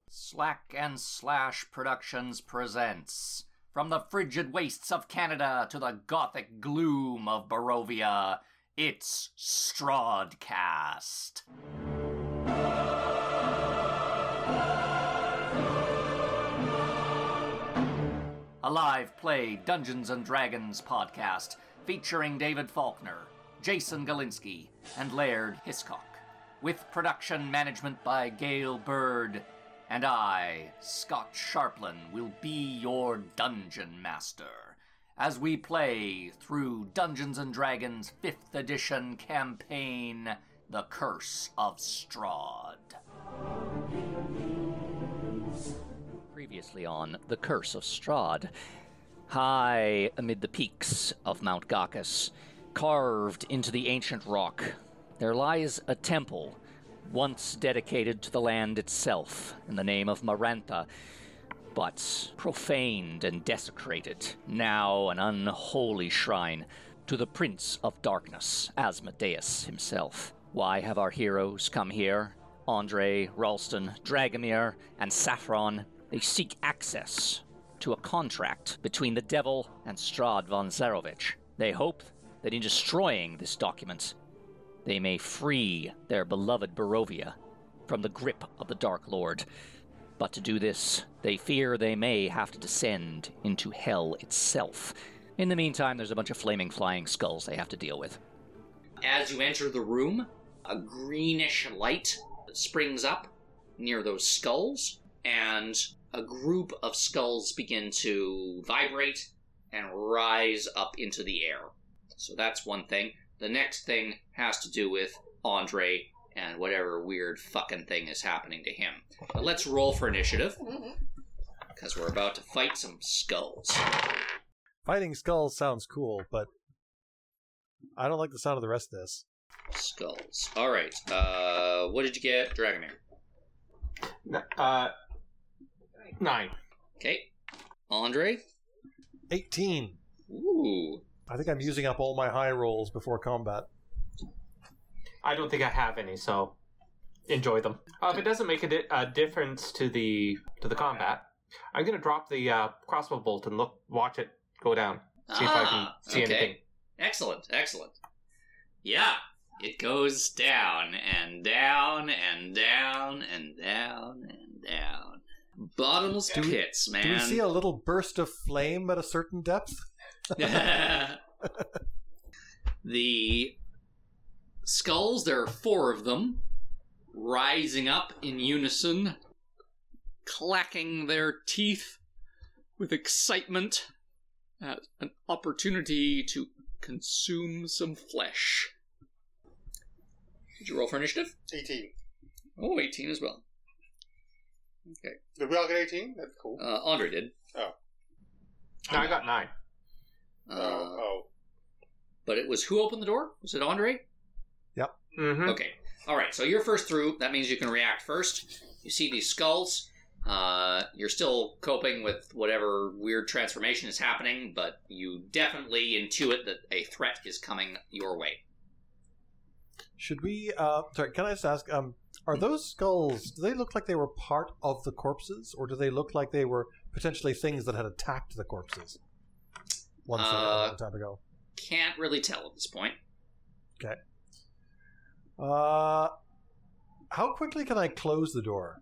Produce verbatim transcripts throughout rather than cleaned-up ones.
Slack and Slash Productions presents, from the frigid wastes of Canada to the gothic gloom of Barovia, it's Strahdcast. A live play Dungeons and Dragons podcast featuring David Faulkner, Jason Galinsky, and Laird Hiscock, with production management by Gail Bird. And I, Scott Sharplin, will be your Dungeon Master, as we play through Dungeons and Dragons fifth edition campaign, The Curse of Strahd. Previously on The Curse of Strahd, high amid the peaks of Mount Gacchus, carved into the ancient rock, there lies a temple, once dedicated to the land itself in the name of Marantha, but profaned and desecrated, now an unholy shrine to the Prince of Darkness, Asmodeus himself. Why have our heroes come here? Andre, Ralston, Dragomir, and Saffron, they seek access to a contract between the devil and Strahd von Zarovich. They hope that in destroying this document, they may free their beloved Barovia from the grip of the Dark Lord. But to do this, they fear they may have to descend into hell itself. In the meantime, there's a bunch of flaming flying skulls they have to deal with. As you enter the room, a greenish light springs up near those skulls, and a group of skulls begin to vibrate and rise up into the air. So that's one thing. The next thing has to do with Andre and whatever weird fucking thing is happening to him. But let's roll for initiative, because we're about to fight some skulls. Fighting skulls sounds cool, but I don't like the sound of the rest of this. Skulls. Alright, uh, what did you get, Dragomir? Uh, nine. Okay. Andre? eighteen. Ooh. I think I'm using up all my high rolls before combat. I don't think I have any, so enjoy them. Uh, if it doesn't make a, di- a difference to the to the combat, I'm going to drop the uh, crossbow bolt and look, watch it go down. See ah, if I can see okay. anything. Excellent, excellent. Yeah, it goes down and down and down and down and down. Bottomless do pits, we, man. Do we see a little burst of flame at a certain depth? The skulls, there are four of them, rising up in unison, clacking their teeth with excitement at an opportunity to consume some flesh. Did you roll for initiative? eighteen. Oh, eighteen as well. Okay. Did we all get eighteen? That's cool. Uh, Andre did. Oh. No, I got nine. Uh, oh. Oh. But it was who opened the door? Was it Andre? Yep. Mm-hmm. Okay. All right. So you're first through. That means you can react first. You see these skulls. Uh, you're still coping with whatever weird transformation is happening, but you definitely intuit that a threat is coming your way. Should we, uh, sorry, can I just ask, um, are those skulls, do they look like they were part of the corpses, or do they look like they were potentially things that had attacked the corpses once uh, a long time ago? Can't really tell at this point. Okay. Uh, how quickly can I close the door?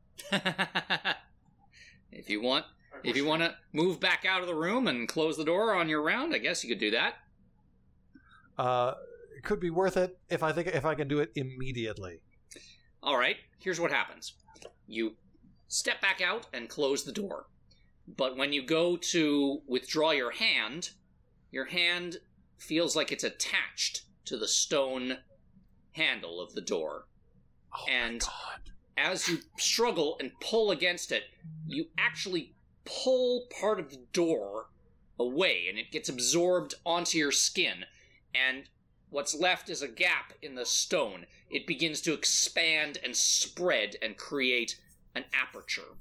If you want, if you want to move back out of the room and close the door on your round, I guess you could do that. Uh, it could be worth it if I think if I can do it immediately. All right. Here's what happens: you step back out and close the door, but when you go to withdraw your hand, your hand feels like it's attached to the stone handle of the door, Oh and my God. as you struggle and pull against it, you actually pull part of the door away, and it gets absorbed onto your skin, and what's left is a gap in the stone. It begins to expand and spread and create an aperture.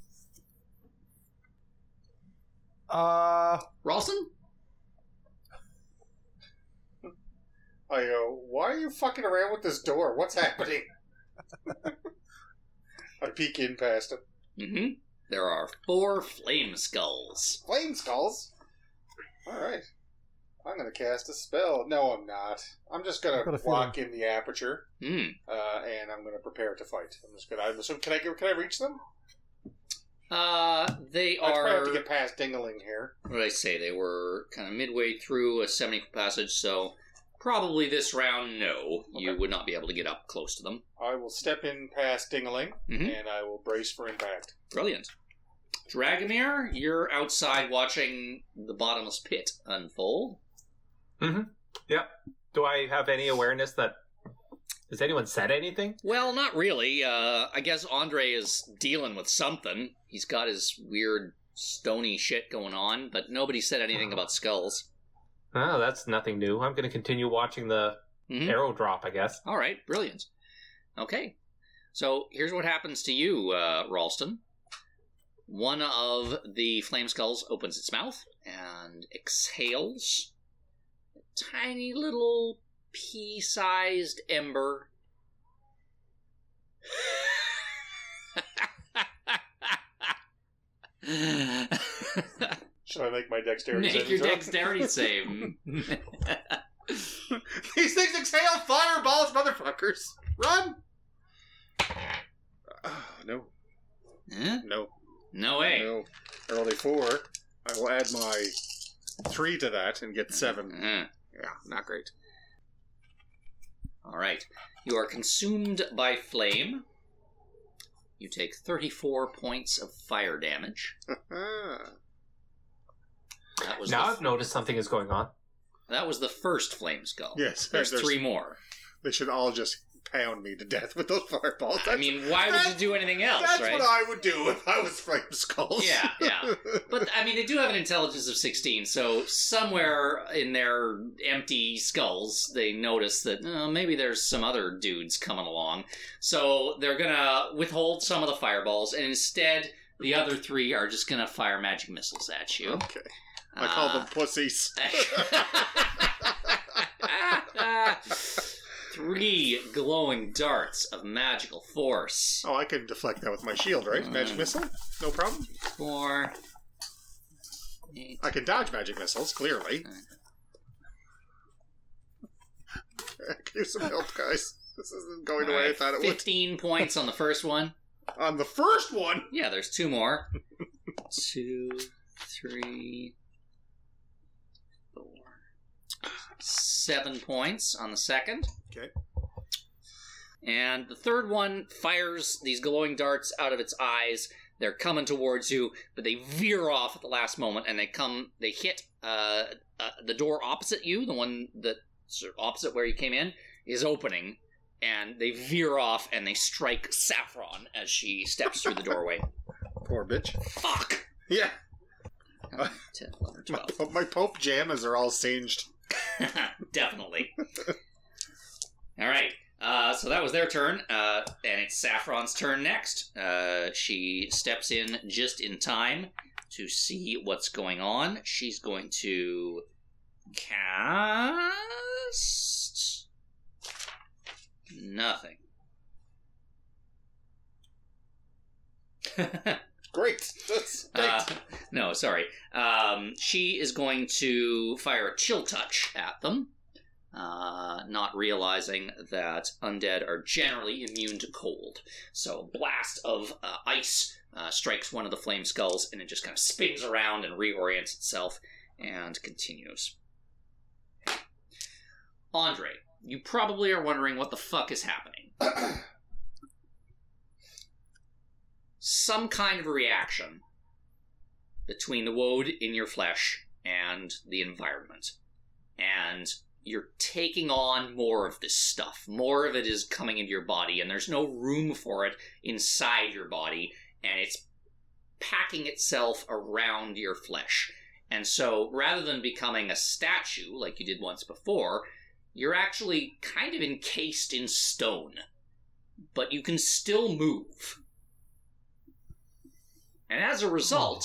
Uh... Ralston? I go, why are you fucking around with this door? What's happening? I peek in past him. Mm-hmm. There are four flame skulls. Flame skulls? Alright. I'm going to cast a spell. No, I'm not. I'm just going I've got a to feeling. walk in the aperture, Hmm. uh, and I'm going to prepare to fight. I'm just going to... I'm assuming, can I, get- can I reach them? Uh, they I probably are... have to get past Dingling here. What did I say? They were kind of midway through a seventy-foot passage, so probably this round, no. You Okay. would not be able to get up close to them. I will step in past Dingling, Mhm. and I will brace for impact. Brilliant. Dragomir, you're outside watching the bottomless pit unfold. Do I have any awareness that... Has anyone said anything? Well, not really. Uh, I guess Andre is dealing with something. He's got his weird stony shit going on, but nobody said anything about skulls. Oh, that's nothing new. I'm going to continue watching the Mhm. arrow drop, I guess. All right, brilliant. Okay, so here's what happens to you, uh, Ralston. One of the flame skulls opens its mouth and exhales a tiny little pea-sized ember. Should I make my dexterity Make saving your throw? dexterity save. These things exhale fireballs, motherfuckers! Run! Oh, no, Huh? no, No way. no. I rolled a four. I will add my three to that and get seven. Uh, Yeah, not great. all right. You are consumed by flame. You take thirty-four points of fire damage. Ah. That was Now the, I've noticed something is going on. that was the first flame skull. Yes, There's there's- three more. They should all just pound me to death with those fireballs. I mean, why would you that's- do anything else, That's right? what I would do if I was Flame Skulls. Yeah, yeah. But, I mean, they do have an intelligence of sixteen, so somewhere in their empty skulls, they notice that uh, maybe there's some other dudes coming along. So they're gonna withhold some of the fireballs, and instead, the other three are just gonna fire magic missiles at you. Okay. I call Uh, them pussies. Three glowing darts of magical force. Oh, I can deflect that with my shield, right? Magic missile? No problem. Four. Eight. I can dodge magic missiles, clearly. I could use some help, guys. This isn't going the way I Alright, thought it would. Fifteen points on the first one. On the first one! Yeah, there's two more. Two, three, four, seven points on the second. Okay. And the third one fires these glowing darts out of its eyes. They're coming towards you, but they veer off at the last moment, and they come. They hit uh, uh, the door opposite you, the one that sort of opposite where you came in, is opening, and they veer off and they strike Saffron as she steps through the doorway. Poor bitch. Fuck. Yeah. Uh, ten, eleven, My, twelve. my Pope jammas are all singed. Definitely. All right. Uh, so that was their turn, uh, and it's Saffron's turn next. Uh, she steps in just in time to see what's going on. She's going to cast nothing. Great. That's great. Uh, no, sorry. Um, she is going to fire a chill touch at them, uh, not realizing that undead are generally immune to cold. So a blast of uh, ice uh, strikes one of the flame skulls, and it just kind of spins around and reorients itself and continues. Andre, you probably are wondering what the fuck is happening. Some kind of reaction between the woad in your flesh and the environment. And you're taking on more of this stuff. More of it is coming into your body, and there's no room for it inside your body, and it's packing itself around your flesh. And so, rather than becoming a statue like you did once before, you're actually kind of encased in stone. But you can still move. And as a result,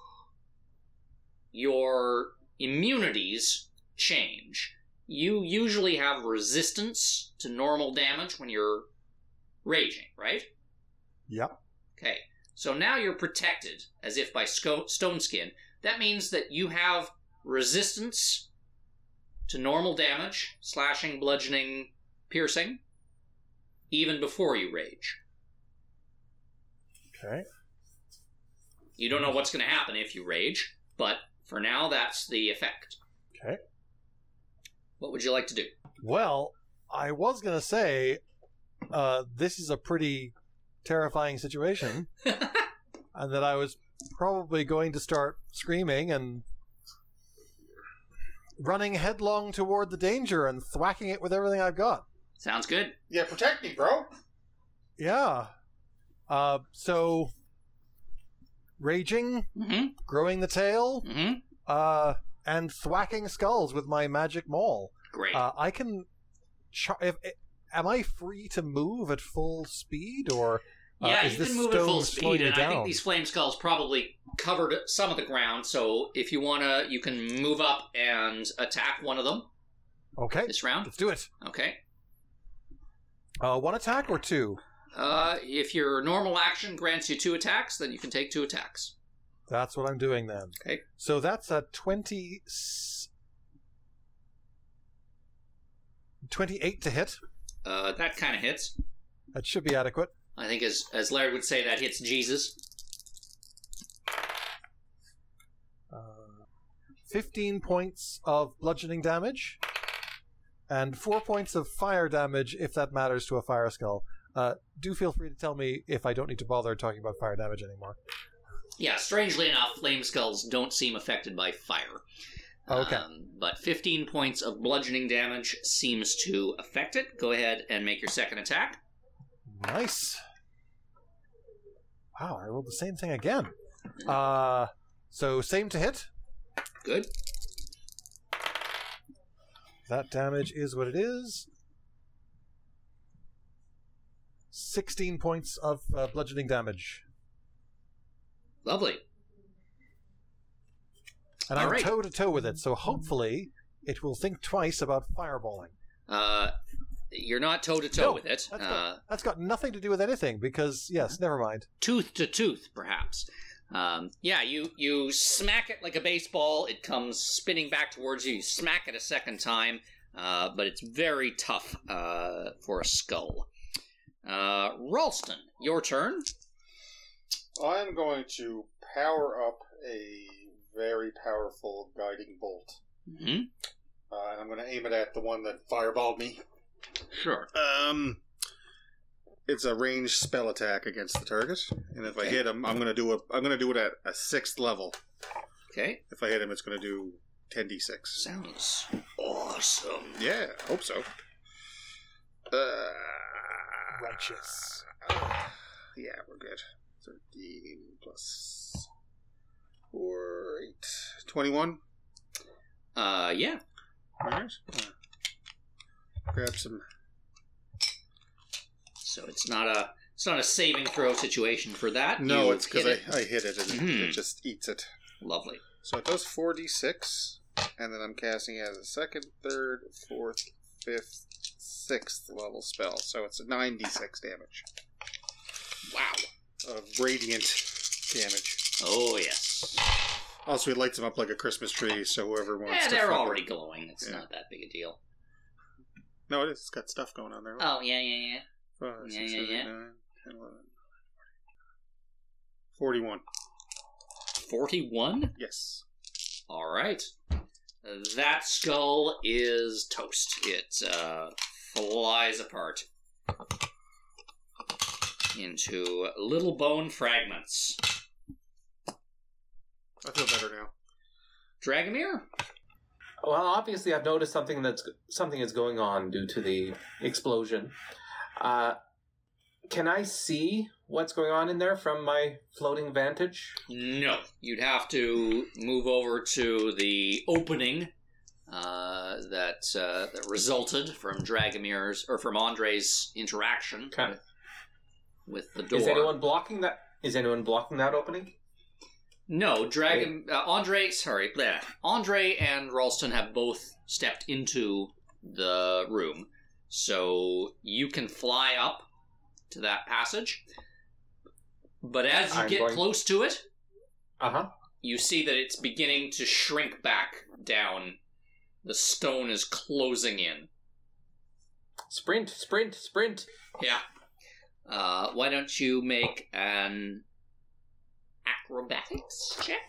your immunities change. You usually have resistance to normal damage when you're raging, right? Yep. Okay. So now you're protected, as if by sco- stone skin. That means that you have resistance to normal damage, slashing, bludgeoning, piercing, even before you rage. Okay. You don't know what's going to happen if you rage, but for now, that's the effect. Okay. What would you like to do? Well, I was going to say, uh, this is a pretty terrifying situation, and that I was probably going to start screaming and running headlong toward the danger and thwacking it with everything I've got. Sounds good. Yeah, protect me, bro. Yeah. Uh, so, raging, Mm-hmm. growing the tail, Mm-hmm. uh, and thwacking skulls with my magic maul. Great. Uh, I can. Char- if, if, am I free to move at full speed, or uh, yeah, is you this can move at stone full slowing speed, me and I down? think these flame skulls probably covered some of the ground, so if you want to, you can move up and attack one of them Okay, this round. let's do it. Okay. Uh, one attack or two? Uh, if your normal action grants you two attacks, then you can take two attacks. That's what I'm doing then. Okay. So that's a twenty, twenty-eight to hit. Uh, that kind of hits. That should be adequate. I think, as as Larry would say, that hits Jesus. Uh, fifteen points of bludgeoning damage, and four points of fire damage if that matters to a fire skull. Uh, do feel free to tell me if I don't need to bother talking about fire damage anymore. Yeah, strangely enough, flame skulls don't seem affected by fire. Okay. Um, but fifteen points of bludgeoning damage seems to affect it. Go ahead and make your second attack. Nice. Wow, I rolled the same thing again. Uh, so same to hit. Good. That damage is what it is. sixteen points of uh, bludgeoning damage. Lovely. And All I'm right. toe to toe with it, so hopefully it will think twice about fireballing. Uh, you're not toe to toe No, with it. That's Uh, got, that's got nothing to do with anything, because, yes, never mind. tooth to tooth, perhaps. Um, yeah, you, you smack it like a baseball. It comes spinning back towards you. You smack it a second time, uh, but it's very tough uh, for a skull. Uh, Ralston, your turn. I'm going to power up a very powerful guiding bolt. Mm-hmm. Uh, and I'm going to aim it at the one that fireballed me. Sure. Um, it's a ranged spell attack against the target, and if I Okay. hit him, I'm going to do a. I'm going to do it at a sixth level. Okay. If I hit him, it's going to do ten d six. Sounds awesome. Yeah, hope so. Uh, Righteous. yeah, we're good. Thirteen plus four, eight, twenty-one. Uh, yeah. All right. Uh, grab some. So it's not a it's not a saving throw situation for that. No, You it's because hit I, I hit it and Mhm. it just eats it. Lovely. So it does four d six, and then I'm casting it as a second, third, fourth, fifth, sixth level spell. So it's a nine d six damage Wow. of radiant damage. Oh yes. Also, it lights them up like a Christmas tree, so whoever wants Yeah, to. they're fuck already with- glowing. It's Yeah. not that big a deal. No, it is. It's got stuff going on there. Oh yeah, yeah, yeah. Five, yeah, six, yeah, seven, yeah. nine, ten, eleven, forty-one. Forty-one. Yes. All right. That skull is toast. It uh, flies apart into little bone fragments. I feel better now. Dragomir? Well, obviously, I've noticed something that's something is going on due to the explosion. Uh, can I see what's going on in there from my floating vantage? No. You'd have to move over to the opening uh, that uh, that resulted from Dragomir's or from Andre's interaction Okay. with, with the door. Is anyone blocking that? Is anyone blocking that opening? No, Dragon uh, Andre. Sorry, bleh. Andre and Ralston have both stepped into the room, so you can fly up to that passage. But as you I'm get going- close to it, Uh-huh. you see that it's beginning to shrink back down. The stone is closing in. Sprint, sprint, sprint. Yeah. Uh, why don't you make an acrobatics check?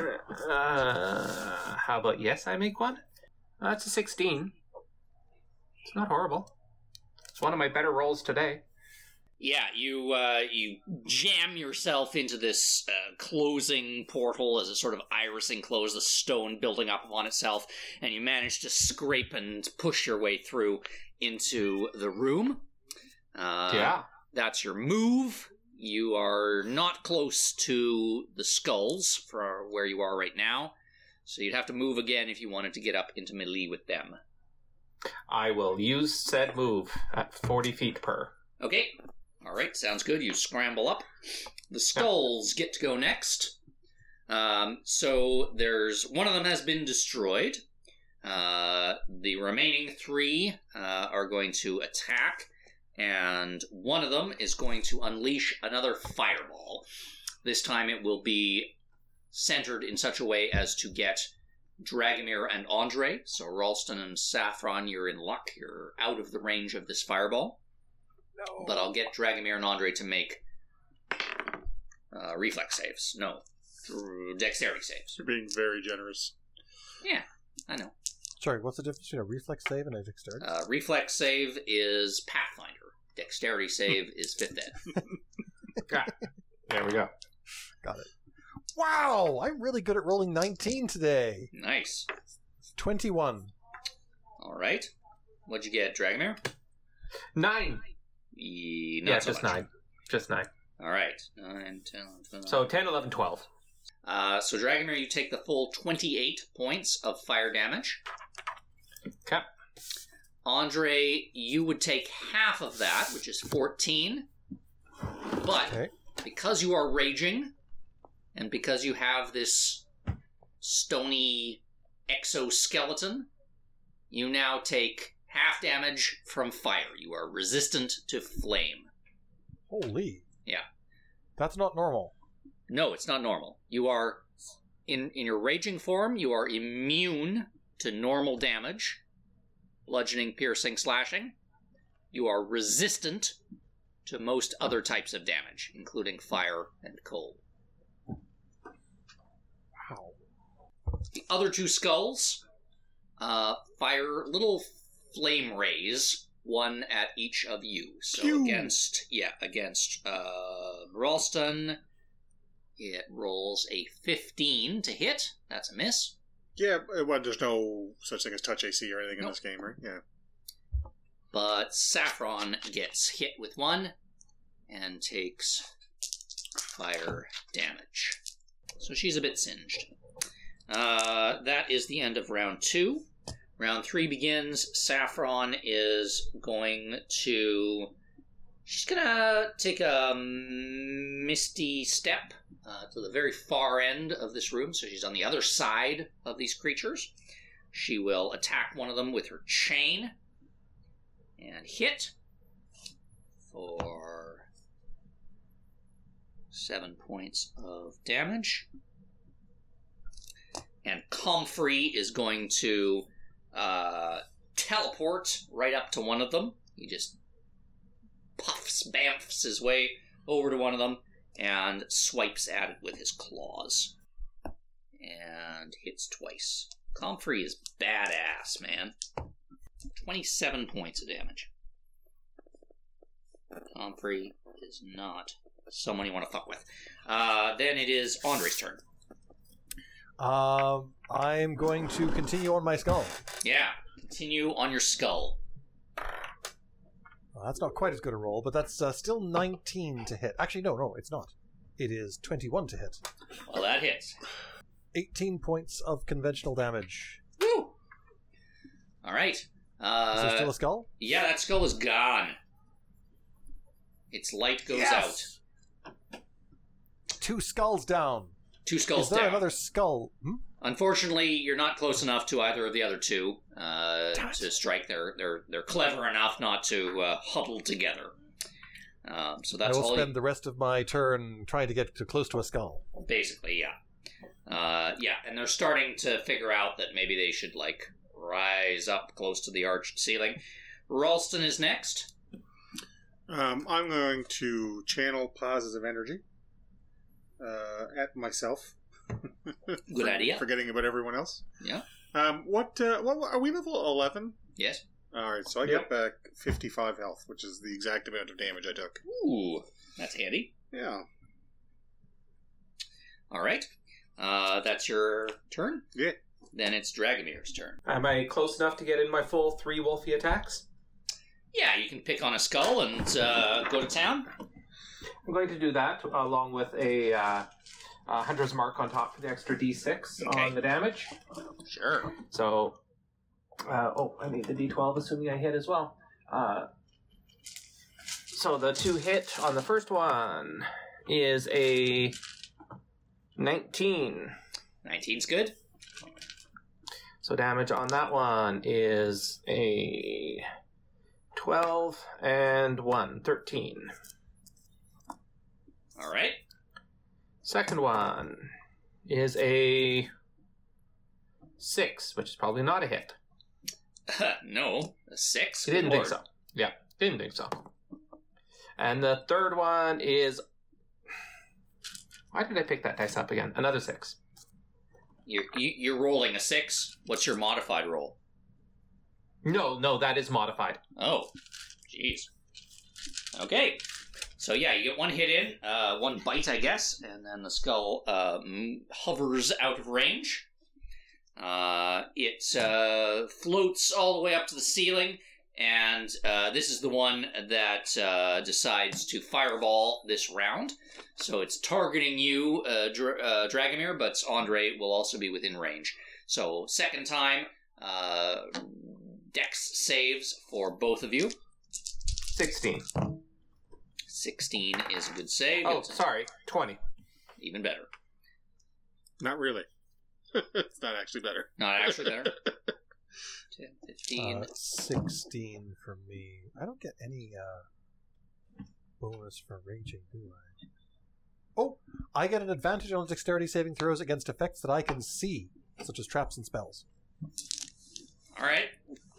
Uh, how about yes, I make one? Uh, that's a sixteen. It's not horrible. It's one of my better rolls today. Yeah, you uh, you jam yourself into this uh, closing portal as a sort of irising close, the stone building up upon itself, and you manage to scrape and push your way through into the room. Uh, yeah. That's your move. You are not close to the skulls for where you are right now, so you'd have to move again if you wanted to get up into melee with them. I will use said move at forty feet per. Okay. Alright, sounds good. You scramble up. The skulls get to go next. Um, so there's one of them has been destroyed. Uh, the remaining three uh, are going to attack, and one of them is going to unleash another fireball. This time it will be centered in such a way as to get Dragomir and Andre. So Ralston and Saffron, you're in luck. You're out of the range of this fireball. No. But I'll get Dragomir and Andre to make uh, reflex saves. No, dexterity saves. You're being very generous. Yeah, I know. Sorry, what's the difference between a reflex save and a dexterity? Uh, reflex save is Pathfinder. Dexterity save is fifth ed. There we go. Got it. Wow, I'm really good at rolling nineteen today. Nice. twenty-one. All right. What'd you get, Dragomir? Nine. E- not Yeah, so just much. nine. Just nine. All right. nine, ten, twelve. So ten, eleven, twelve. Uh, so Dragomir, you take the full twenty-eight points of fire damage. Okay. Andre, you would take half of that, which is fourteen. But Okay. because you are raging, and because you have this stony exoskeleton, you now take half damage from fire. You are resistant to flame. Holy. Yeah. That's not normal. No, it's not normal. You are, in, in your raging form, you are immune to normal damage, bludgeoning, piercing, slashing. You are resistant to most other types of damage, including fire and cold. Wow. The other two skulls uh, fire little flame rays, one at each of you. So Pew! against, yeah, against uh, Ralston, it rolls a fifteen to hit. That's a miss. Yeah, well, there's no such thing as touch A C or anything in Nope. this game, right? Yeah. But Saffron gets hit with one and takes fire damage. So she's a bit singed. Uh, that is the end of round two. Round three begins. Saffron is going to... She's going to take a misty step uh, to the very far end of this room. So she's on the other side of these creatures. She will attack one of them with her chain and hit for seven points of damage. And Comfrey is going to uh, teleport right up to one of them. He just puffs, bamfs his way over to one of them and swipes at it with his claws. And hits twice. Comfrey is badass, man. twenty-seven points of damage. Comfrey is not someone you want to fuck with. Uh, then it is Andre's turn. Um, I'm going to continue on my skull. Yeah, continue on your skull. Well, that's not quite as good a roll, but that's uh, still nineteen to hit. Actually, no, no, it's not. It is twenty-one to hit. Well, that hits. eighteen points of conventional damage. Woo! All right. Is Uh, there still a skull? yeah, that skull is gone. Its light goes Yes! out. Two skulls down. Two skulls Is there down. another skull? Hmm? Unfortunately, you're not close enough to either of the other two uh, Damn it. to strike. They're they're they're clever enough not to uh, huddle together. Um, so I that's will all. spend You, the rest of my turn trying to get too close to a skull. basically, yeah, uh, yeah, and they're starting to figure out that maybe they should like rise up close to the arched ceiling. Ralston is next. Um, I'm going to channel positive energy uh, at myself. Good For- idea. Forgetting about everyone else. Yeah. Um, what, uh, what are we level eleven? Yes. All right, so I Yep. get back fifty-five health, which is the exact amount of damage I took. Ooh, that's handy. Yeah. All right. Uh, that's your turn. Yeah. Then it's Dragomir's turn. Am I close enough to get in my full three wolfy attacks? Yeah, you can pick on a skull and uh, go to town. I'm going to do that along with a, uh, a hunter's mark on top for the extra d six Okay. on the damage. Sure. So, uh, oh, I need the d twelve, assuming I hit as well. Uh, so the two hit on the first one is a nineteen. nineteen's good. So damage on that one is a twelve and one, thirteen. All right. Second one is a six, which is probably not a hit. no, a six. You didn't Lord. think so. Yeah, didn't think so. And the third one is... Why did I pick that dice up again? Another six. You're, you- you're rolling a six. What's your modified roll? No, no, that is modified. Oh, jeez. Okay. So yeah, you get one hit in, uh, one bite, I guess, and then the skull uh, m- hovers out of range. Uh, it uh, floats all the way up to the ceiling, and uh, this is the one that uh, decides to fireball this round. So it's targeting you, uh, Dra- uh, Dragomir, but Andre will also be within range. So second time, uh, Dex saves for both of you. sixteen. sixteen is a good save. Oh, It's sorry, twenty. even better. Not really. It's not actually better. Not actually better. ten, fifteen. Uh, sixteen for me. I don't get any uh, bonus for raging, do I? Oh, I get an advantage on dexterity saving throws against effects that I can see, such as traps and spells. All right.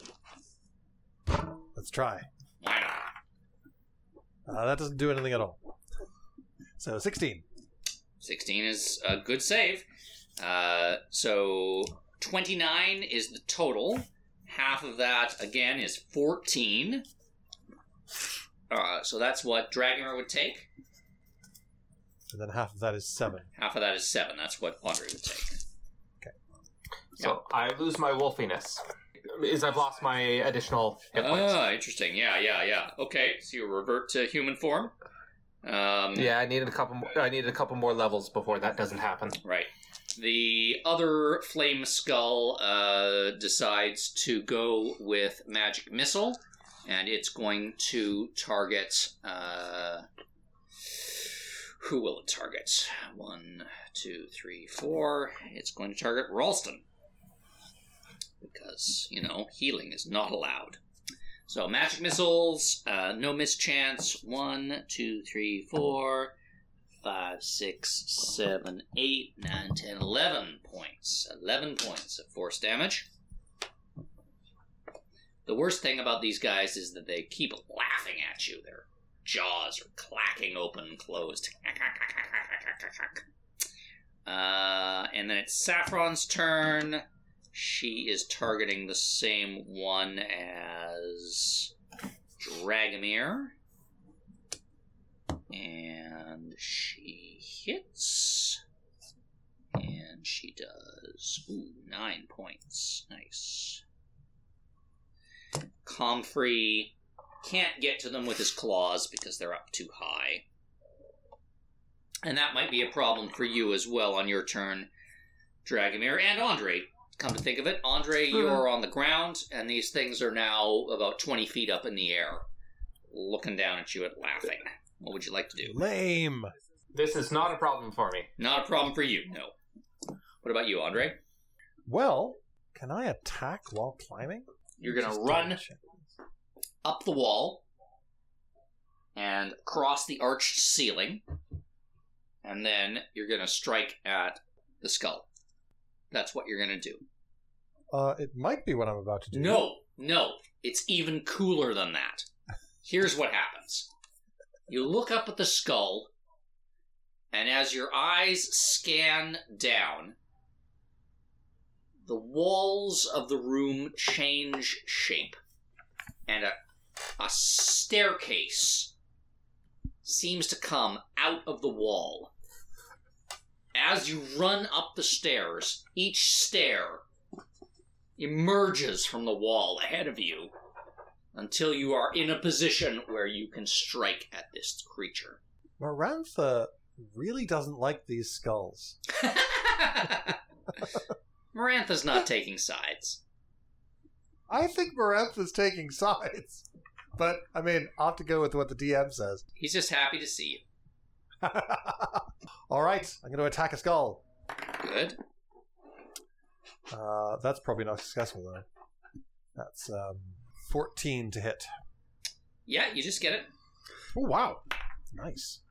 Let's try. Why not? Uh, that doesn't do anything at all. So, sixteen. sixteen is a good save. Uh, so twenty-nine is the total. Half of that, again, is fourteen. Uh, so that's what Dragomir would take. And then half of that is seven. Half of that is seven. That's what Andre would take. So I lose my wolfiness. Is I've lost my additional hit points. Ah, interesting. Yeah, yeah, yeah. Okay, so you revert to human form. Um, Yeah, I needed a couple. More, I needed a couple more levels before that doesn't happen. Right. The other flame skull uh, decides to go with magic missile, and it's going to target. Uh, who will it target? One, two, three, four. It's going to target Ralston. Because, you know, healing is not allowed. So, magic missiles, uh, no mischance. One, two, three, four, five, six, seven, eight, nine, ten, eleven points. Eleven points of force damage. The worst thing about these guys is that they keep laughing at you. Their jaws are clacking open and closed. Uh, and then it's Saffron's turn. She is targeting the same one as Dragomir. And she hits. And she does, ooh, nine points. Nice. Comfrey can't get to them with his claws because they're up too high. And that might be a problem for you as well on your turn, Dragomir. And Andre. Come to think of it, Andre, you're on the ground, and these things are now about twenty feet up in the air, looking down at you and laughing. What would you like to do? Lame. This is not a problem for me. Not a problem for you, no. What about you, Andre? Well, can I attack while climbing? You're going Just to run double check. up the wall, and across the arched ceiling, and then you're going to strike at the skull. That's what you're going to do. Uh, it might be what I'm about to do. No, no. It's even cooler than that. Here's what happens. You look up at the skull, and as your eyes scan down, the walls of the room change shape, and a, a staircase seems to come out of the wall. As you run up the stairs, each stair emerges from the wall ahead of you until you are in a position where you can strike at this creature. Marantha really doesn't like these skulls. Marantha's not taking sides. I think Marantha's taking sides. But, I mean, I'll have to go with what the D M says. He's just happy to see you. All right, I'm going to attack a skull. Good. Uh, that's probably not successful, though. That's um, fourteen to hit. Yeah, you just get it. Oh, wow. Nice.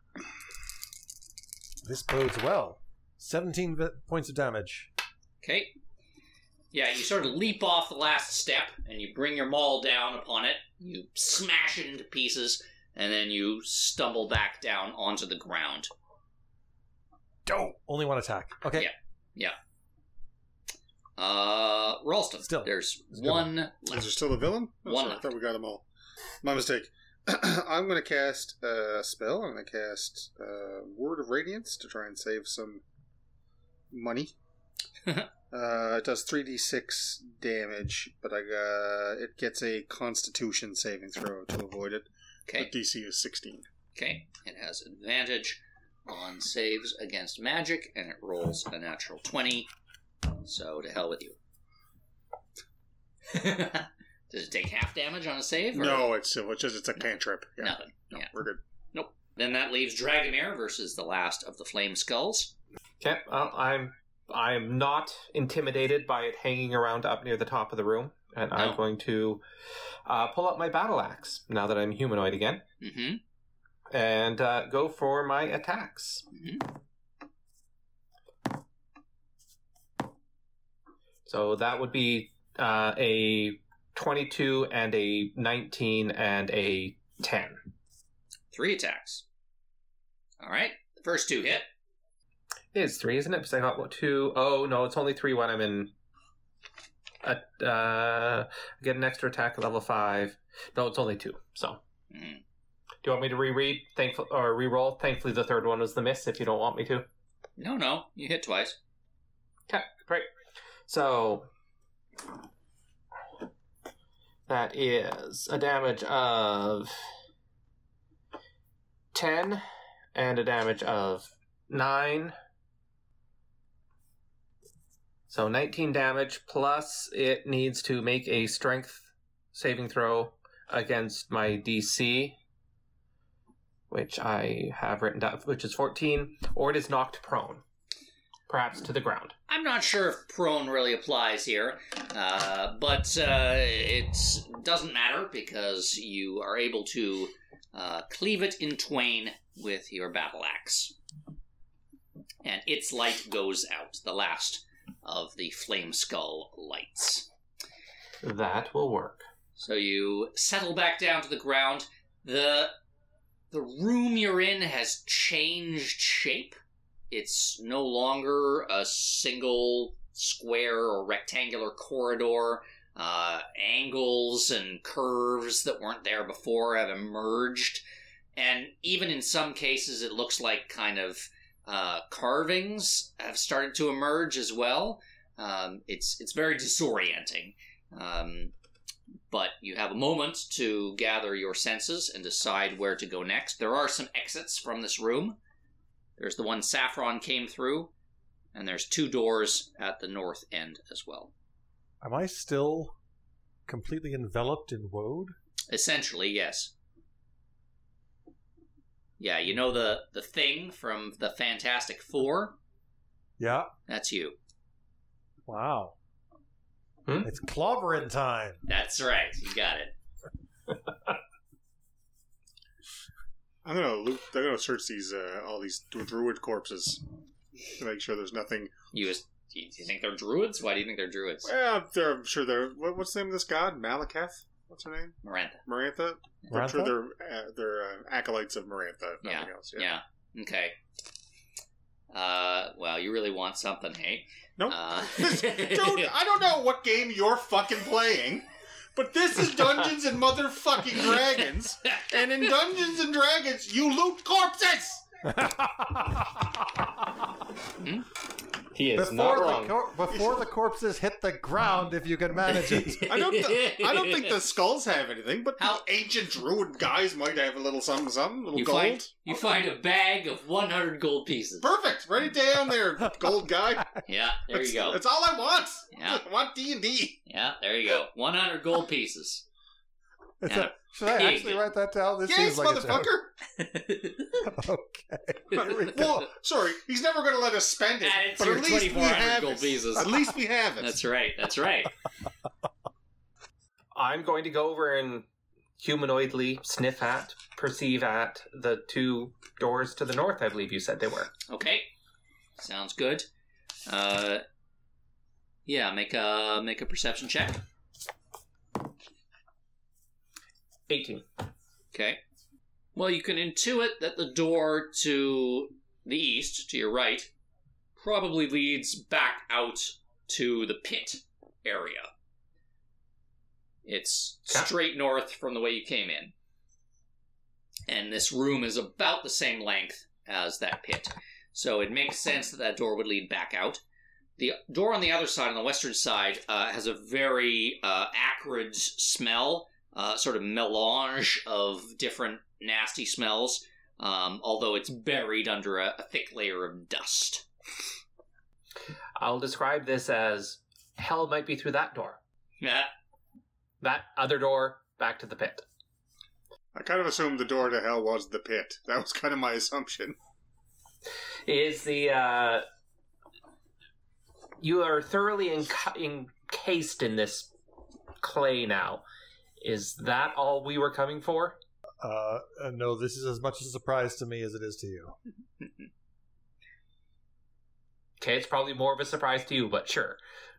This bodes well. seventeen vi- points of damage. Okay. Yeah, you sort of leap off the last step, and you bring your maul down upon it. You smash it into pieces, and then you stumble back down onto the ground. Don't. Only one attack. Okay. Yeah. Yeah. Uh, Ralston. Still. There's Still. one Is there left. still a villain? Oh, One sorry, I left. thought we got them all. My mistake. I'm going to cast a spell. I'm going to cast uh, Word of Radiance to try and save some money. uh, it does three d six damage, but I got, it gets a Constitution saving throw to avoid it. Okay. The D C is sixteen. Okay. It has advantage on saves against magic, and it rolls a natural twenty. So, to hell with you. Does it take half damage on a save? Or? No, it's it's just it's a cantrip. Yeah. Nothing. No, Yeah. we're good. Nope. Then that leaves Dragomir versus the last of the Flame Skulls. Okay, well, I'm I'm not intimidated by it hanging around up near the top of the room, and No. I'm going to uh, pull up my battle axe now that I'm humanoid again, Mm-hmm. and uh, go for my attacks. Mm-hmm. So that would be uh, a twenty-two and a nineteen and a ten. Three attacks. All right. The first two hit. It is three, isn't it? Because I got what, two. Oh no, it's only three when I'm in. A, uh, I get an extra attack at level five. No, it's only two. So, Mm. do you want me to reread? Thankful or re-roll? Thankfully, the third one was the miss. If you don't want me to. No, no. You hit twice. Okay, great. So that is a damage of ten and a damage of nine. So nineteen damage, plus it needs to make a strength saving throw against my D C, which I have written down, which is fourteen, or it is knocked prone, perhaps to the ground. I'm not sure if prone really applies here, uh, but uh, it doesn't matter because you are able to uh, cleave it in twain with your battle axe. And its light goes out, the last of the Flame Skull lights. That will work. So you settle back down to the ground. The the room you're in has changed shape. It's no longer a single square or rectangular corridor. Uh, angles and curves that weren't there before have emerged. And even in some cases, it looks like kind of uh, carvings have started to emerge as well. Um, it's it's very disorienting. Um, but you have a moment to gather your senses and decide where to go next. There are some exits from this room. There's the one Saffron came through, and there's two doors at the north end as well. Am I still completely enveloped in woad? Essentially, yes. Yeah, you know the, the thing from the Fantastic Four? Yeah. That's you. Wow. Hmm? It's clobbering time. That's right. You got it. I'm gonna loot. I'm gonna search these uh, all these druid corpses to make sure there's nothing. You just, do you think they're druids? Why do you think they're druids? Well, they're, I'm sure they're. What, what's the name of this god? Malekith? What's her name? Marantha. Marantha. I'm Marantha? sure they're uh, they're uh, acolytes of Marantha. If nothing Yeah. else. Yeah. Okay. Uh, well, you really want something, hey? Nope. Uh, This- dude, I don't know what game you're fucking playing, but this is Dungeons and Motherfucking Dragons, and in Dungeons and Dragons, you loot corpses. He is before not the wrong. cor- before the corpses hit the ground, if you can manage it. I don't. Th- I don't think the skulls have anything, but How- the ancient druid guys might have a little something, something, a little You gold. find you find a bag of one hundred gold pieces. Perfect. Write it down there, gold guy. Yeah, there that's, you go. That's all I want. Yeah. I want D and D. Yeah, there you go. one hundred gold pieces. It's And a- should I pig. actually write that down? This Yes, seems like a joke. motherfucker. Okay. Here we go. Well, sorry, he's never going to let us spend it. Add it to but your at least we twenty-four hundred have gold it. pieces. At least we have it. That's right. That's right. I'm going to go over and humanoidly sniff at, perceive at the two doors to the north, I believe you said they were. Okay, sounds good. Uh, yeah, make a make a perception check. eighteen. Okay. Well, you can intuit that the door to the east, to your right, probably leads back out to the pit area. It's Okay. straight north from the way you came in. And this room is about the same length as that pit. So it makes sense that that door would lead back out. The door on the other side, on the western side, uh, has a very uh, acrid smell. Uh, sort of melange of different nasty smells, um, although it's buried under a, a thick layer of dust. I'll describe this as hell might be through that door. Yeah. That other door back to the pit. I kind of assumed the door to hell was the pit. That was kind of my assumption. Is the uh, you are thoroughly enca- encased in this clay now. Is that all we were coming for? Uh, uh, no, this is as much a surprise to me as it is to you. Okay, it's probably more of a surprise to you, but sure.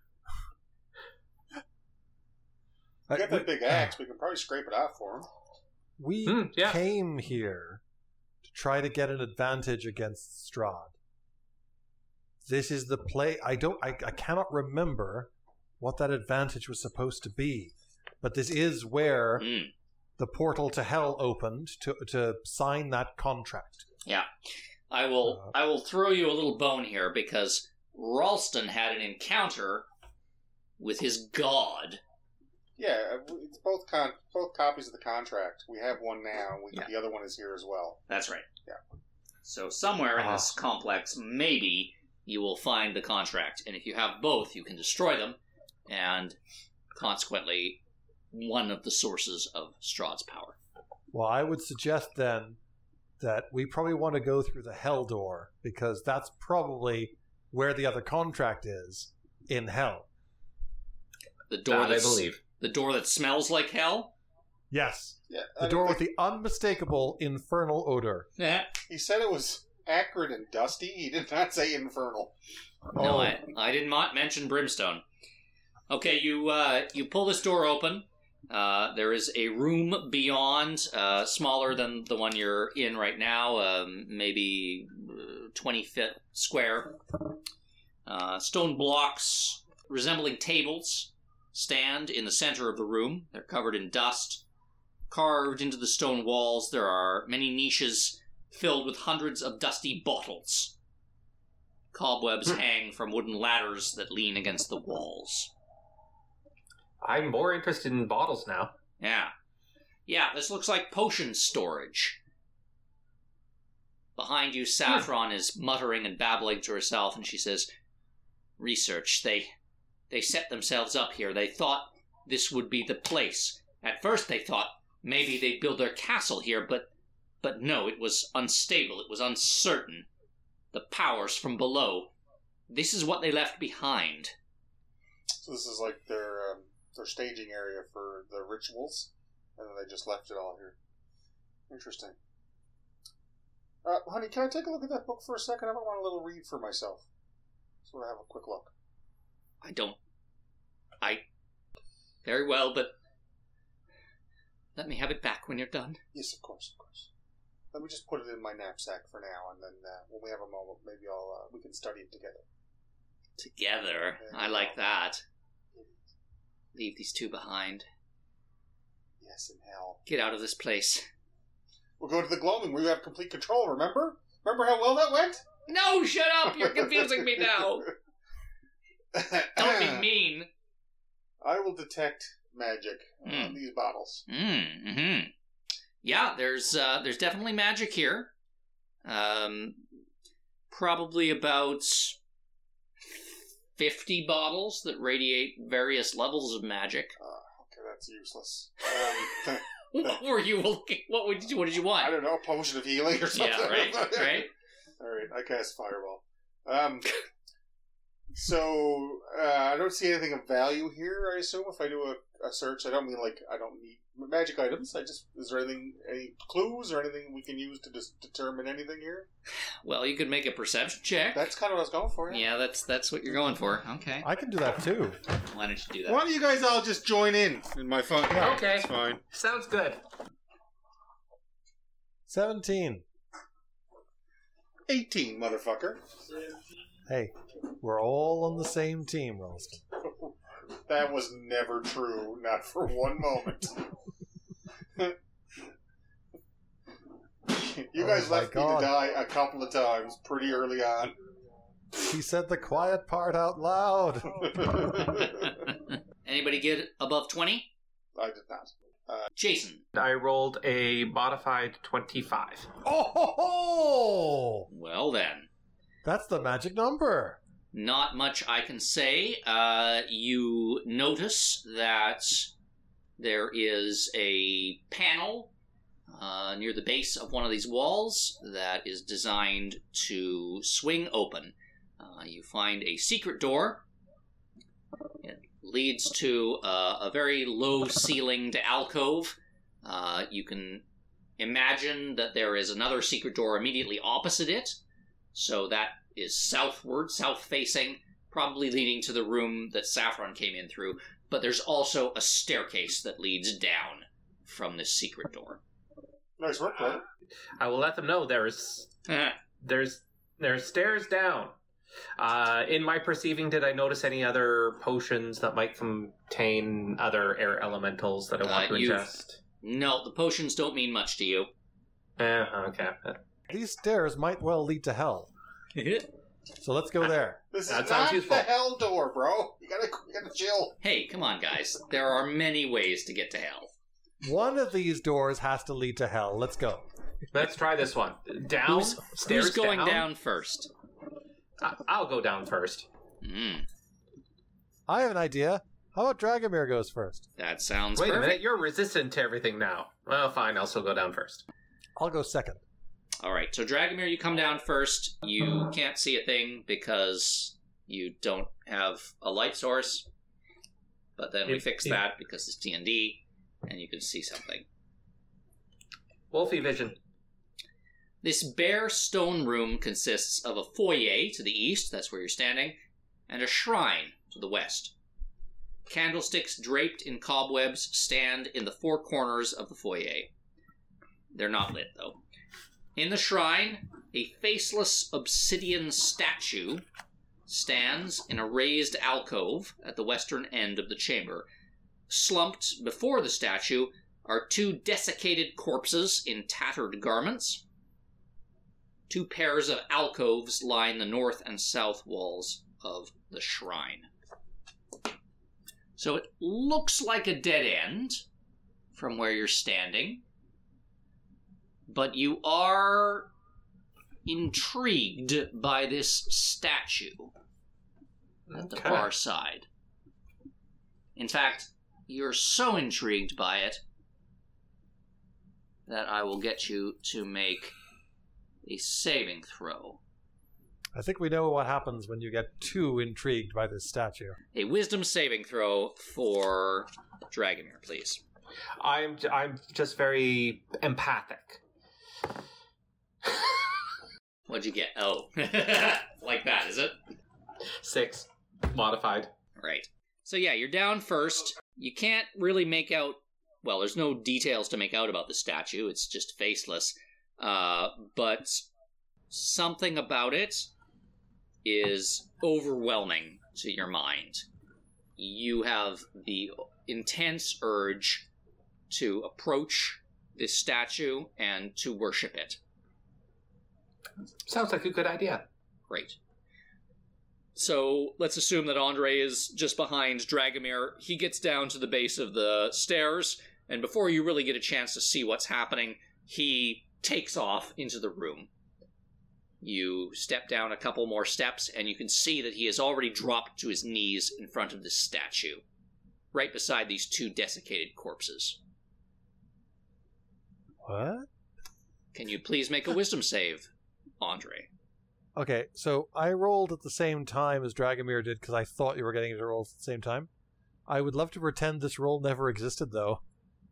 We got that big axe. We can probably scrape it off for him. We Hmm, yeah. came here to try to get an advantage against Strahd. This is the play. I don't. I, I cannot remember what that advantage was supposed to be, but this is where Mm. the portal to hell opened to to sign that contract. Yeah. I will Uh, I will throw you a little bone here because Ralston had an encounter with his god. Yeah, it's both con- both copies of the contract. We have one now. We, Yeah. The other one is here as well. That's right. Yeah. So somewhere in Ah. this complex, maybe you will find the contract. And if you have both, you can destroy them, and consequently, one of the sources of Strahd's power. Well, I would suggest then that we probably want to go through the hell door because that's probably where the other contract is in hell. The door That I that's, believe. The door that smells like hell? Yes, Yeah, the door with the unmistakable infernal odor. Yeah. He said it was acrid and dusty. He did not say infernal. No, Oh. I, I did not mention brimstone. Okay, you uh, you pull this door open. Uh, there is a room beyond, uh, smaller than the one you're in right now, um, maybe uh, twenty feet square. Uh, stone blocks resembling tables stand in the center of the room. They're covered in dust. Carved into the stone walls, there are many niches filled with hundreds of dusty bottles. Cobwebs hang from wooden ladders that lean against the walls. I'm more interested in bottles now. Yeah. Yeah, this looks like potion storage. Behind you, Saffron is muttering and babbling to herself, and she says, Research. They they set themselves up here. They thought this would be the place. At first they thought maybe they'd build their castle here, but but no, it was unstable. It was uncertain. The powers from below. This is what they left behind. So this is like their um, their staging area for the rituals, and then they just left it all here. Interesting. Uh, honey, can I take a look at that book for a second? I want a little read for myself. So I have a quick look. I don't... I... Very well, but... Let me have it back when you're done. Yes, of course, of course. Let me just put it in my knapsack for now, and then uh, when we have a moment, maybe I'll uh, we can study it together. Together? I like that. Leave these two behind. Yes, in hell. Get out of this place. We'll go to the gloaming. We have complete control, remember? Remember how well that went? No, shut up! You're confusing me now! Don't be mean. I will detect magic Mm. on these bottles. Mm-hmm. Yeah, there's uh, there's definitely magic here. Um, probably about fifty bottles that radiate various levels of magic. Uh, okay, that's useless. Um, What were you looking? What would you? What did you want? I don't know, potion of healing or something. Yeah, right, right. All right, I cast fireball. Um, so uh, I don't see anything of value here. I assume if I do a, a search, I don't mean like I don't need magic items. I just is there anything, any clues or anything we can use to just determine anything here? Well, you could make a perception check. That's kind of what I was going for. Yeah. Yeah, that's that's what you're going for. Okay. I can do that too. Why don't you do that? Why don't you guys all just join in in my fun? Yeah. Okay. It's fine. Sounds good. seventeen. eighteen, motherfucker. Hey, we're all on the same team, Ralston. That was never true, not for one moment. You guys Oh my left me God. to die a couple of times pretty early on. He said the quiet part out loud. Anybody get above twenty? I did not. Jason. I rolled a modified twenty-five. Oh ho ho! Well then. That's the magic number. Not much I can say. Uh, you notice that there is a panel uh, near the base of one of these walls that is designed to swing open. Uh, you find a secret door. It leads to uh, a very low-ceilinged alcove. Uh, you can imagine that there is another secret door immediately opposite it. So that is southward, south-facing, probably leading to the room that Saffron came in through. But there's also a staircase that leads down from this secret door. Nice work, brother. I will let them know there's there's there's stairs down. Uh, in my perceiving, did I notice any other potions that might contain other air elementals that I want Uh, to you've- ingest? No, the potions don't mean much to you. Eh, okay. These stairs might well lead to hell. So let's go there. This is That sounds not useful. the hell door, bro. You gotta, you gotta chill. Hey, come on, guys. There are many ways to get to hell. One of these doors has to lead to hell. Let's go. Let's try this one. Down, Who's, stairs who's going down. down first? I- I'll go down first. Mm, I have an idea. How about Dragomir goes first? that sounds Wait a perfect. minute, you're resistant to everything now. Well, fine, I'll still go down first. I'll go second. All right, so Dragomir, you come down first. You can't see a thing because you don't have a light source. But then we It- fix it- that because it's D and D, and you can see something. Wolfie vision. This bare stone room consists of a foyer to the east, that's where you're standing, and a shrine to the west. Candlesticks draped in cobwebs stand in the four corners of the foyer. They're not lit, though. In the shrine, a faceless obsidian statue stands in a raised alcove at the western end of the chamber. Slumped before the statue are two desiccated corpses in tattered garments. Two pairs of alcoves line the north and south walls of the shrine. So it looks like a dead end from where you're standing, but you are intrigued by this statue at the Okay. far side. In fact, you're so intrigued by it that I will get you to make a saving throw. I think we know what happens when you get too intrigued by this statue. A wisdom saving throw for Dragomir, please. I'm I'm just very empathic. What'd you get? Oh. Like that, is it? Six. Modified. Right. So yeah, you're down first. You can't really make out... Well, there's no details to make out about the statue. It's just faceless. Uh, but something about it is overwhelming to your mind. You have the intense urge to approach this statue and to worship it. Sounds like a good idea. Great. So let's assume that Andre is just behind Dragomir. He gets down to the base of the stairs, and before you really get a chance to see what's happening, he takes off into the room. You step down a couple more steps, and you can see that he has already dropped to his knees in front of this statue, right beside these two desiccated corpses. What? Can you please make a wisdom save, Andre? Okay, so I rolled at the same time as Dragomir did because I thought you were getting to roll at the same time. I would love to pretend this roll never existed, though,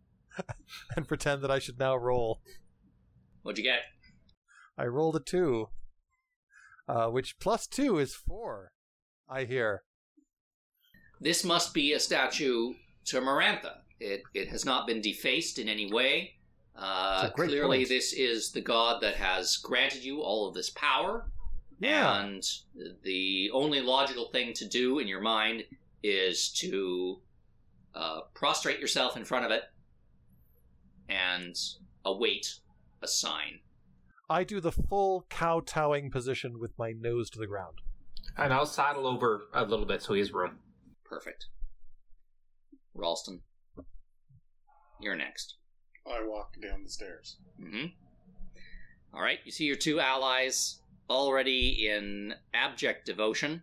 and pretend that I should now roll. What'd you get? I rolled a two, uh, which plus two is four, I hear. This must be a statue to Marantha. It it has not been defaced in any way. Uh, clearly, point. This is the god that has granted you all of this power. Yeah. And the only logical thing to do in your mind is to uh, prostrate yourself in front of it and await a sign. I do the full kowtowing position with my nose to the ground. And I'll saddle over a little bit so he has room. Perfect. Ralston, you're next. I walk down the stairs. Mm-hmm. All right, you see your two allies already in abject devotion,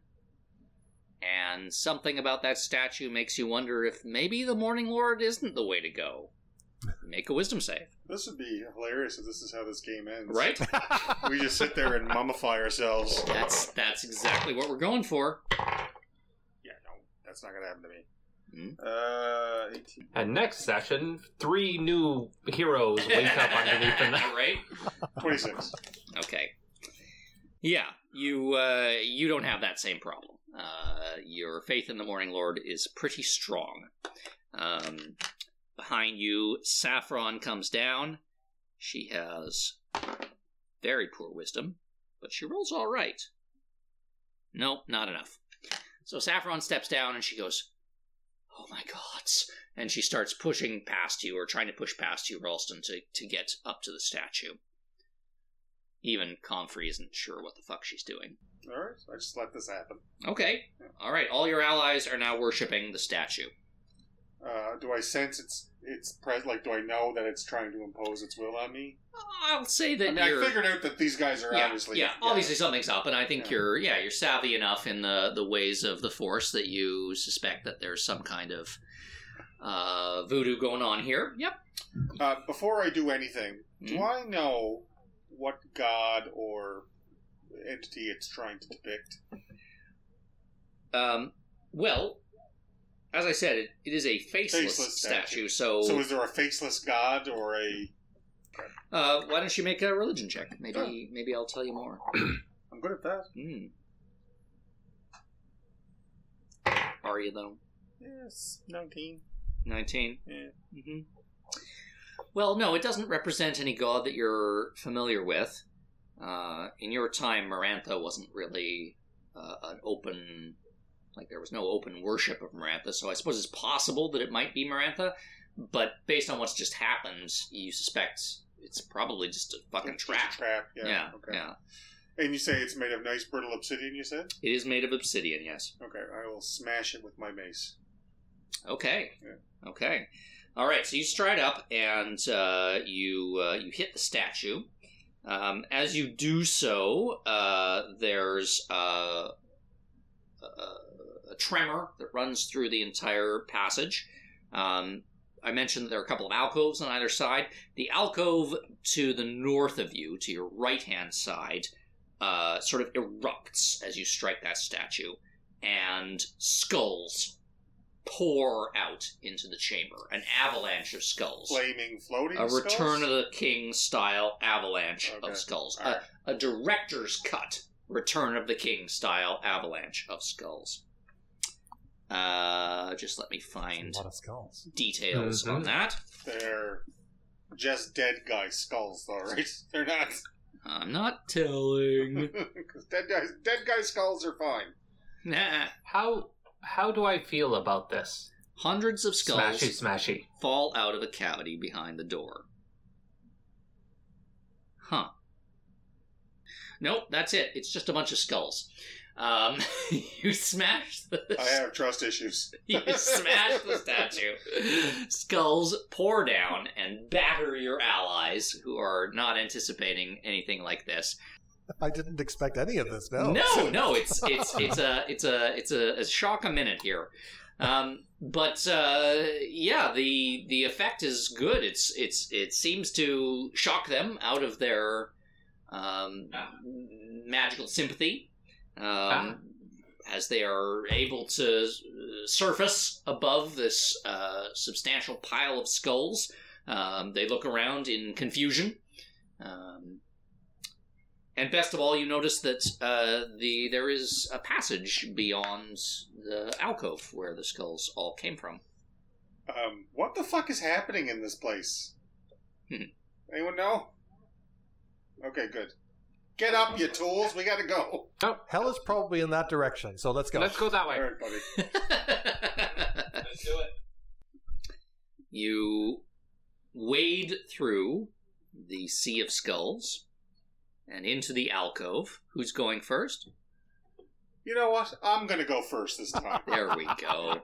and something about that statue makes you wonder if maybe the Morning Lord isn't the way to go. Make a wisdom save. This would be hilarious if this is how this game ends. Right? We just sit there and mummify ourselves. That's that's exactly what we're going for. Yeah, no, that's not going to happen to me. Mm-hmm. Uh, eighteen. And next session, three new heroes wake up underneath the night. Right? twenty-six. Okay. Yeah, you uh, you don't have that same problem. Uh, your faith in the Morning Lord is pretty strong. Um, behind you, Saffron comes down. She has very poor wisdom, but she rolls all right. Nope, not enough. So Saffron steps down and she goes, "Oh my gods," and she starts pushing past you, or trying to push past you, Ralston, to, to get up to the statue. Even Comfrey isn't sure what the fuck she's doing. Alright, I just let this happen. Okay. Alright, all your allies are now worshipping the statue. Uh, do I sense it's it's pres- like do I know that it's trying to impose its will on me? I'll say that I mean, you're... I figured out that these guys are yeah, obviously yeah, obviously something's up, and I think Yeah. you're yeah you're savvy enough in the, the ways of the Force that you suspect that there's some kind of uh, voodoo going on here. Yep. Uh, before I do anything, Mhm. do I know what god or entity it's trying to depict? Um, well, as I said, it, it is a faceless, Faceless statue, statue. so, So is there a faceless god or a... uh, why don't you make a religion check? Maybe maybe I'll tell you more. I'm good at that. Hmm. Are you, though? Yes, nineteen. nineteen? Yeah. Mm-hmm. Well, no, it doesn't represent any god that you're familiar with. Uh, in your time, Marantha wasn't really uh, an open... Like, there was no open worship of Marantha, so I suppose it's possible that it might be Marantha, but based on what's just happened, you suspect it's probably just a fucking Just trap. a trap, yeah. Yeah, Okay. yeah. And you say it's made of nice brittle obsidian, you said? It is made of obsidian, yes. Okay, I will smash it with my mace. Okay. Yeah. Okay. All right. So you stride up and uh, you uh, you hit the statue. Um, as you do so, uh, there's uh, a, a tremor that runs through the entire passage. Um, I mentioned that there are a couple of alcoves on either side. The alcove to the north of you, to your right-hand side, uh, sort of erupts as you strike that statue, and skulls pour out into the chamber. An avalanche of skulls. Flaming, floating A skulls? Return of the King style avalanche Okay. of skulls. All right. A, a director's cut Return of the King style avalanche of skulls. Uh, just let me find A lot of skulls. details Mhm. on that. They're just dead guy skulls, though, right? They're not... I'm not telling. Because dead guys, dead guy skulls are fine. Nah. How how do I feel about this? Hundreds of skulls Smashy, smashy. fall out of a cavity behind the door. Huh. Nope, that's it. It's just a bunch of skulls. Um, you smash the... I have trust issues. You smash the statue. Skulls pour down and batter your allies who are not anticipating anything like this. I didn't expect any of this. No. No, no, it's it's it's a it's a it's a, a shock a minute here. Um, but uh, yeah, the the effect is good. It's it's it seems to shock them out of their um, magical sympathy. Um, Ah. As they are able to surface above this uh, substantial pile of skulls, um, they look around in confusion. Um, and best of all, you notice that uh, the there is a passage beyond the alcove where the skulls all came from. Um, what the fuck is happening in this place? Hmm. Anyone know? Okay, good. Get up, you tools. We gotta go. Hell is probably in that direction, so let's go. Let's go that way. All right, buddy. Let's do it. You wade through the sea of skulls and into the alcove. Who's going first? You know what? I'm gonna go first this time. There we go.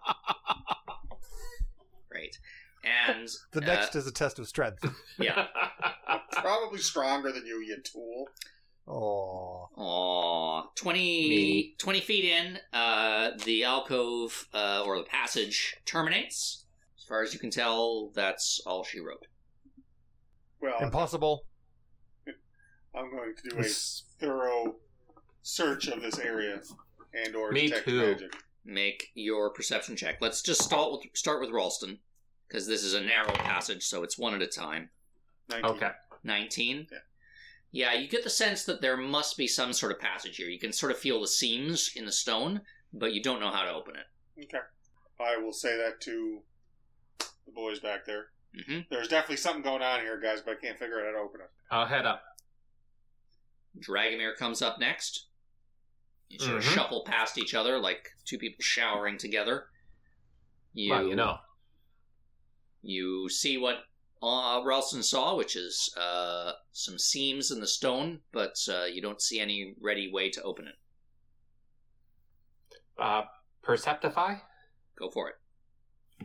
Great. And The next is a test of strength. yeah. Probably stronger than you, you tool. Oh. Aw, twenty, Me. twenty feet in, uh, the alcove, uh, or the passage terminates. As far as you can tell, that's all she wrote. Well, Impossible. I'm going to do a thorough search of this area and or Me detect too. magic. Make your perception check. Let's just start with, start with Ralston, because this is a narrow passage, so it's one at a time. nineteen. Okay. nineteen? Yeah. Yeah, you get the sense that there must be some sort of passage here. You can sort of feel the seams in the stone, but you don't know how to open it. Okay. I will say that to the boys back there. hmm There's definitely something going on here, guys, but I can't figure out how to open it. I'll head up. Dragomir comes up next. You sort of Mhm. shuffle past each other like two people showering together. You, Well, you know. You see what uh, Ralston saw, which is uh, some seams in the stone, but uh, you don't see any ready way to open it. Uh, Perceptify? Go for it.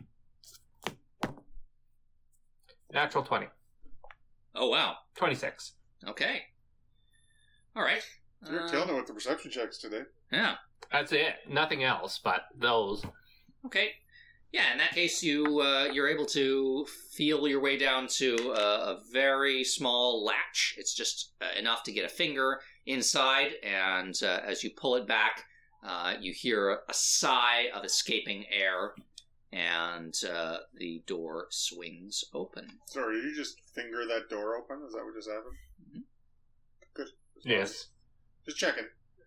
Natural twenty. Oh, wow. twenty-six. Okay. All right. You're Uh, killing it with the perception checks today. Yeah. That's it. Nothing else but those. Okay. Yeah, in that case, you, uh, you're able to feel your way down to a, a very small latch. It's just uh, enough to get a finger inside, and uh, as you pull it back, uh, you hear a sigh of escaping air, and uh, the door swings open. Sorry, did you just finger that door open? Is that what just happened? Mhm. Good. Yes. Just checking.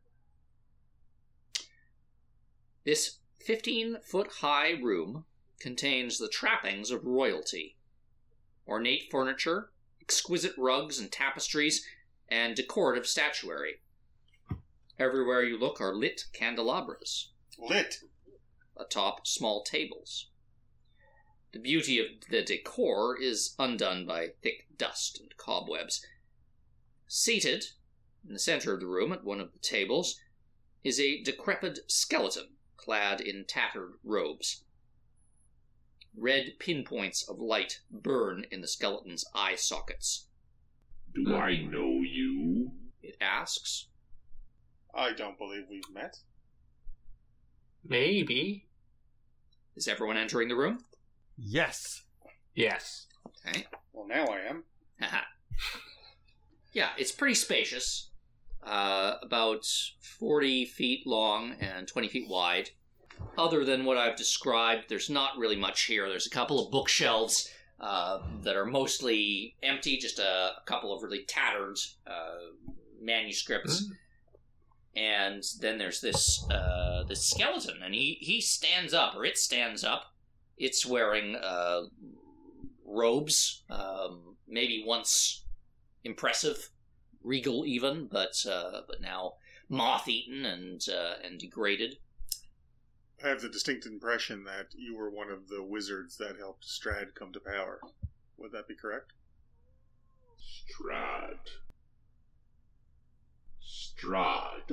This fifteen-foot-high room contains the trappings of royalty. Ornate furniture, exquisite rugs and tapestries, and decorative statuary. Everywhere you look are lit candelabras Lit. atop small tables. The beauty of the decor is undone by thick dust and cobwebs. Seated in the center of the room at one of the tables is a decrepit skeleton clad in tattered robes. Red pinpoints of light burn in the skeleton's eye sockets. Do I know you? It asks. I don't believe we've met. Maybe. Is everyone entering the room? Yes. Yes. Okay. Well, now I am. Haha. Yeah, it's pretty spacious. Uh, about forty feet long and twenty feet wide. other than what I've described, there's not really much here. There's a couple of bookshelves uh, that are mostly empty, just a, a couple of really tattered uh, manuscripts. Mm. And then there's this uh, this skeleton, and he, he stands up, or it stands up. It's wearing uh, robes, um, maybe once impressive, regal even, but uh, but now moth-eaten and uh, and degraded. I have the distinct impression that you were one of the wizards that helped Strahd come to power. Would that be correct? Strahd. Strahd.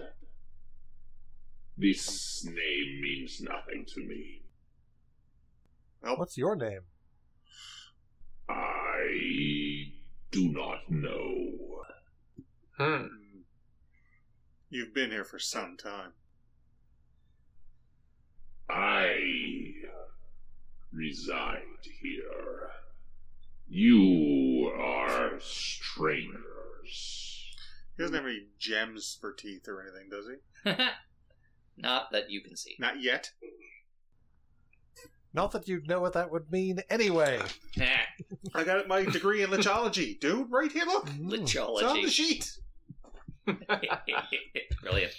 This name means nothing to me. Well, what's your name? I do not know. Hmm. You've been here for some time. I reside here. You are strangers. He doesn't have any gems for teeth or anything, does he? Not that you can see. Not yet. Not that you'd know what that would mean anyway. I got my degree in lichology, dude. Right here, look. Lichology. It's on the sheet. Brilliant.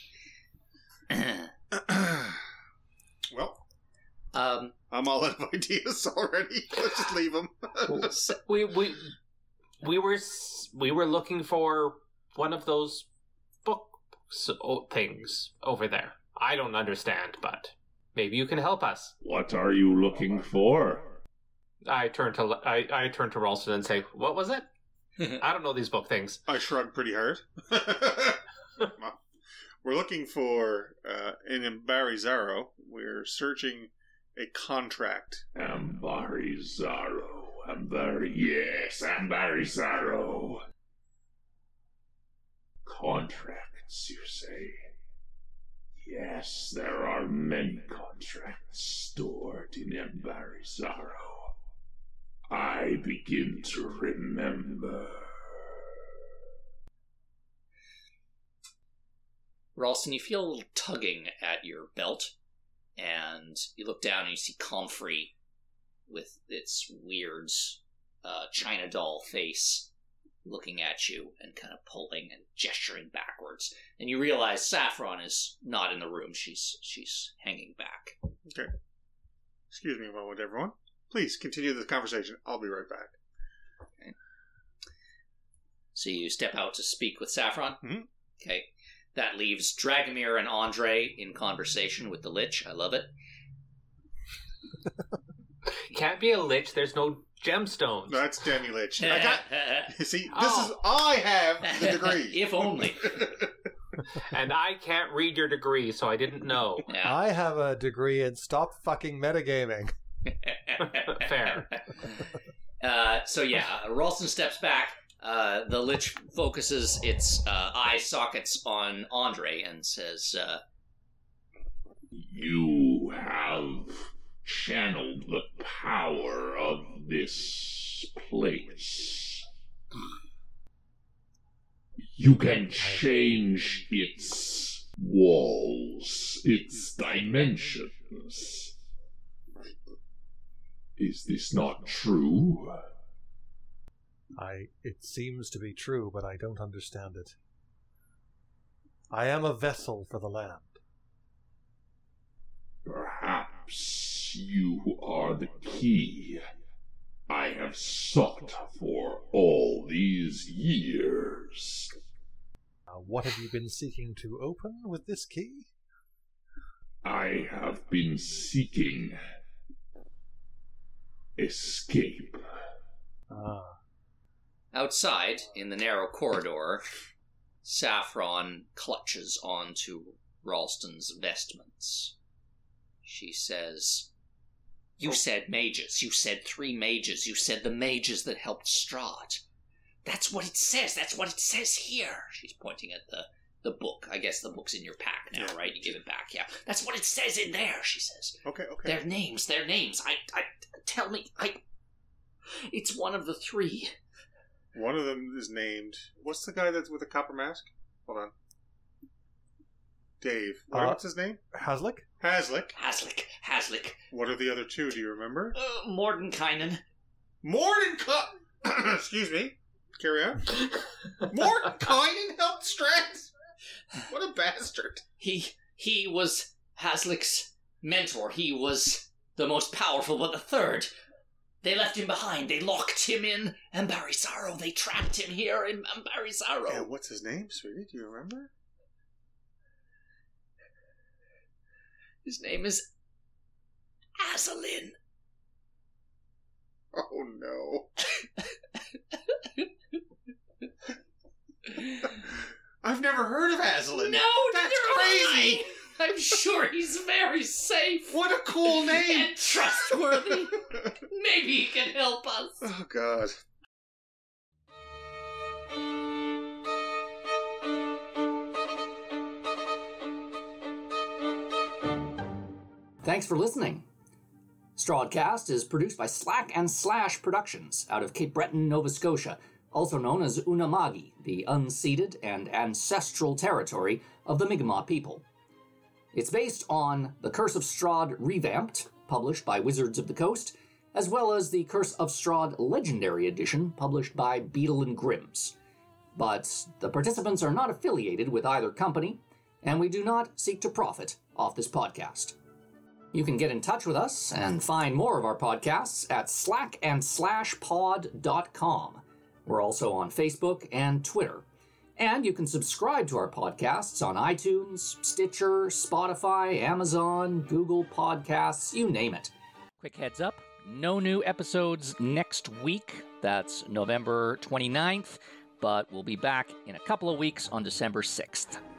Well, um, I'm all out of ideas already. Let's just leave them. we we we were we were looking for one of those book things over there. I don't understand, but maybe you can help us. What are you looking for? I turn to I, I turn to Ralston and say, "What was it? I don't know these book things." I shrug pretty hard. We're looking for uh, in Ambarizaro. We're searching a contract. Ambarizaro, Ambari, yes, Ambarizaro. Contracts, you say? Yes, there are many contracts stored in Ambarizaro. I begin to remember. Ralston, you feel a little tugging at your belt, and you look down and you see Comfrey with its weird uh, China doll face looking at you and kind of pulling and gesturing backwards. And you realize Saffron is not in the room. She's she's hanging back. Okay. Excuse me a moment, everyone. Please continue the conversation. I'll be right back. Okay. So you step out to speak with Saffron? Mm-hmm. Okay. That leaves Dragomir and Andre in conversation with the Lich. I love it. Can't be a Lich. There's no gemstones. No, that's Demi Lich. I got. See, this Oh. is. I have the degree. If only. And I can't read your degree, so I didn't know. Yeah. I have a degree in stop fucking metagaming. Fair. Uh, so yeah, Ralston steps back. Uh, the Lich focuses its uh, eye sockets on Andre and says, uh, You have channeled the power of this place. You can change its walls, its dimensions. Is this not true? I. It seems to be true, but I don't understand it. I am a vessel for the land. Perhaps you are the key I have sought for all these years. Uh, what have you been seeking to open with this key? I have been seeking escape. Ah. outside, in the narrow corridor, Saffron clutches onto Ralston's vestments. She says, You said mages. You said three mages. You said the mages that helped Strahd. That's what it says. That's what it says here. She's pointing at the, the book. I guess the book's in your pack now, right? You give it back, yeah. That's what it says in there, she says. Okay, okay. Their names, their names. I, I, tell me, I... It's one of the three. One of them is named... What's the guy that's with the copper mask? Hold on. Dave. Uh, What's his name? Haslick? Haslick. Haslick, Haslick, What are the other two? Do you remember? uh, Mordenkainen. Mordenkainen. Excuse me. Carry on. Mordenkainen helped Strand. What a bastard. He he was Haslick's mentor. He was the most powerful, but the third. They left him behind. They locked him in Ambarisaro. They trapped him here in Ambarisaro. Yeah, what's his name, sweetie? Do you remember? His name is Azalin. Oh no. I've never heard of Azalin. No, That's neither crazy. have I. I'm sure he's very safe What a cool name. and trustworthy. Maybe he can help us. Oh god. Thanks for listening. Strawdcast is produced by Slack and Slash Productions out of Cape Breton, Nova Scotia, also known as Unamagi, the unceded and ancestral territory of the Mi'kmaq people. It's based on The Curse of Strahd Revamped, published by Wizards of the Coast, as well as the Curse of Strahd Legendary Edition, published by Beadle and Grimms. But the participants are not affiliated with either company, and we do not seek to profit off this podcast. You can get in touch with us and find more of our podcasts at slack and slash pod dot com. We're also on Facebook and Twitter. And you can subscribe to our podcasts on iTunes, Stitcher, Spotify, Amazon, Google Podcasts, you name it. Quick heads up, no new episodes next week. That's November twenty-ninth, but we'll be back in a couple of weeks on December sixth.